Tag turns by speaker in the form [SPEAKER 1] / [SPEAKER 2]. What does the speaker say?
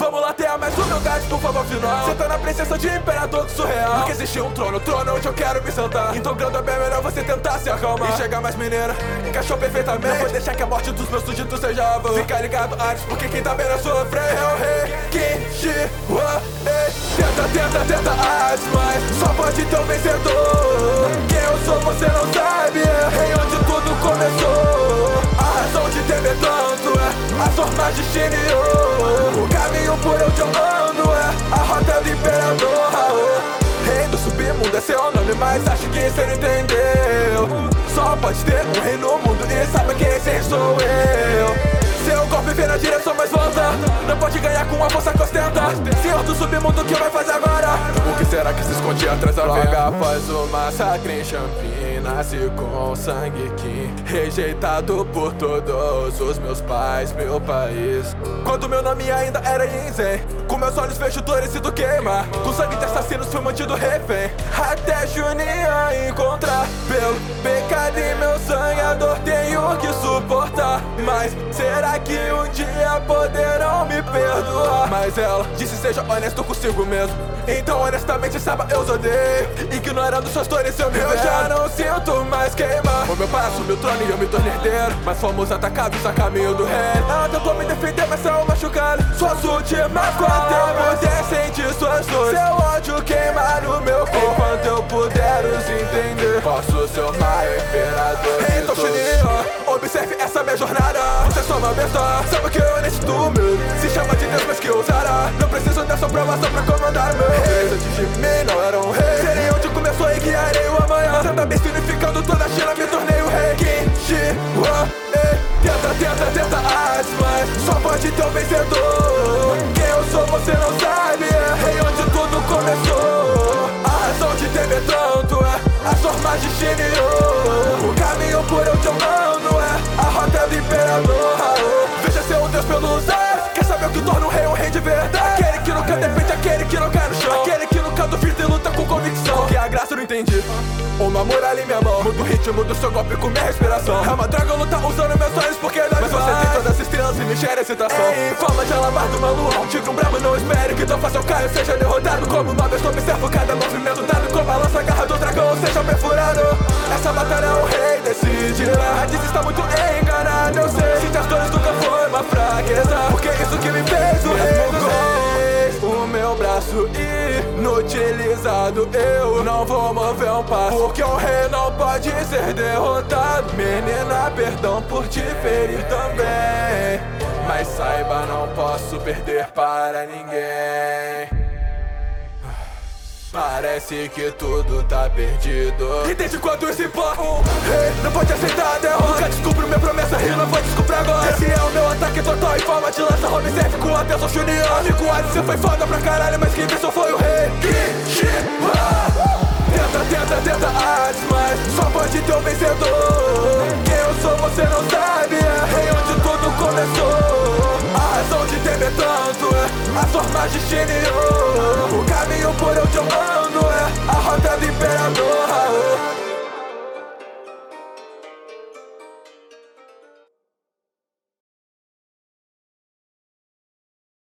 [SPEAKER 1] Vamos lá ter mais humildade, por favor, final. Cê tá na presença de imperador do surreal. Porque existe um trono onde eu quero me sentar. Então grande é bem melhor você tentar se acalmar e chegar mais mineira, encaixou perfeitamente. Não vou deixar que a morte dos meus súditos seja a vã. Fica ligado antes, porque quem tá bem é sofrer. É o rei Kinshiwa. Tenta antes, mas só pode ter um vencedor. Quem eu sou você não sabe, é rei onde tudo começou. A razão de temer tanto é as formas de Shinryu. O caminho por onde eu ando é a rota do imperador. Rei do submundo é seu nome, mas acho que cê não entendeu. Só pode ter um rei no mundo e sabe quem esse sou eu. Seu golpe vem na direção, mas volta. Não pode ganhar com a força que ostenta. Senhor do submundo, o que vai fazer agora? O que será que se esconde atrás da vega? Após o massacre em Champin, nasci com sangue Qin, rejeitado por todos os meus pais, meu país. Quando meu nome ainda era Yinzen, com meus olhos vejo dor e sido queimar. Com sangue de assassinos fui mantido refém, até Juninho encontrar. Pelo pecado em meu sangue a dor tenho que suportar. Mas será que um dia poderão me perdoar? Mas ela disse seja honesto consigo mesmo. Então honestamente saiba eu os odeio, ignorando suas dores eu me vejo. Eu já não sinto mais queimar. O meu pai assumiu o trono e eu me tornei herdeiro, mas fomos atacados a caminho do rei. Ela tentou me defender, mas saiu machucada. Suas últimas palavras descem de suas dores. Seu ódio queima no meu corpo. Enquanto eu puder os entender, posso ser o maior imperador. Então Shinryu, observe essa minha jornada. Você é só uma besta, sabe que eu necessito humilde. Se chama de Deus, mas que usará. Não preciso dessa aprovação pra comandar meu rei. Antes de mim não era um rei, serei onde começou e guiarei o amanhã. Sendo personificando toda a China, me tornei o rei Kinshiwa. Tenta antes, mas só pode ter um vencedor. Quem eu sou você não sabe, é rei onde tudo começou. A razão de temer tanto é as formas de Shinryu. O caminho por onde eu ando é a rota do imperador. Veja ser um Deus pelos ares, quer saber o que torna um rei de verdade? Aquele que nunca depende, aquele que não cai no chão, aquele que nunca duvida e luta com convicção. Porque a graça eu não entendi, uma muralha em minha mão, muda o ritmo do seu golpe com minha respiração. É uma droga eu lutar usando meus sonhos porque não. Mas você tem todas as estrelas e me gera excitação. Em forma de alamar do maluco, tigre um brabo, não espere que tão fácil eu caio, seja derrotado. Como uma besta observo cada movimento dado, como a lança garra do dragão seja perfurado. Essa batalha o rei decidirá. A diz está muito enganado, eu sei. Se as dores nunca foi uma fraqueza, porque isso que me fez o rei dos reis. O meu braço inutilizado, eu não vou mover um passo, porque um rei não pode ser derrotado. Menina, perdão por te ferir também, mas saiba, não posso perder para ninguém. Parece que tudo tá perdido. Entende quanto isso importa? Rei não pode aceitar a derrota. Nunca descubro minha promessa e não vou descobrir agora. Esse é o meu ataque total em forma de lança. Observe com atenção, Shinryu. Fico antes, você foi foda pra caralho, mas quem venceu foi o rei Kinshiwa. Tenta antes, mas só pode ter um vencedor. Quem eu sou você não sabe, é rei onde tudo começou. A razão de temer tanto é as formas de Shinryu. O caminho por onde eu ando é a rota do imperador.